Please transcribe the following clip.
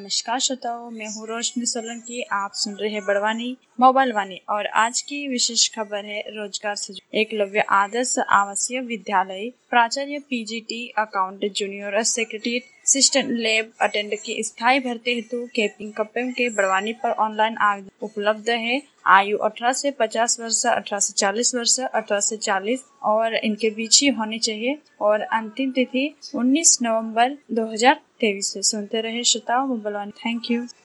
नमस्कार श्रोताओ, मैं हूँ रोशनी सोलंकी। आप सुन रहे हैं बड़वानी मोबाइल वाणी और आज की विशेष खबर है रोजगार से एकलव्य आदर्श आवासीय विद्यालय प्राचार्य PGT accountant junior secretariat assistant lab attendant की स्थायी भर्ती हेतु कैपिंग कप्पेम के बड़वानी पर ऑनलाइन आवेदन उपलब्ध है। आयु 18 से 50 वर्ष, 18 से 40 वर्ष, 18 से 40 और इनके बीच ही होनी चाहिए और अंतिम तिथि 19 नवंबर 2023 से। सुनते रहे श्रोताओ मोबाइल वाणी। Thank you.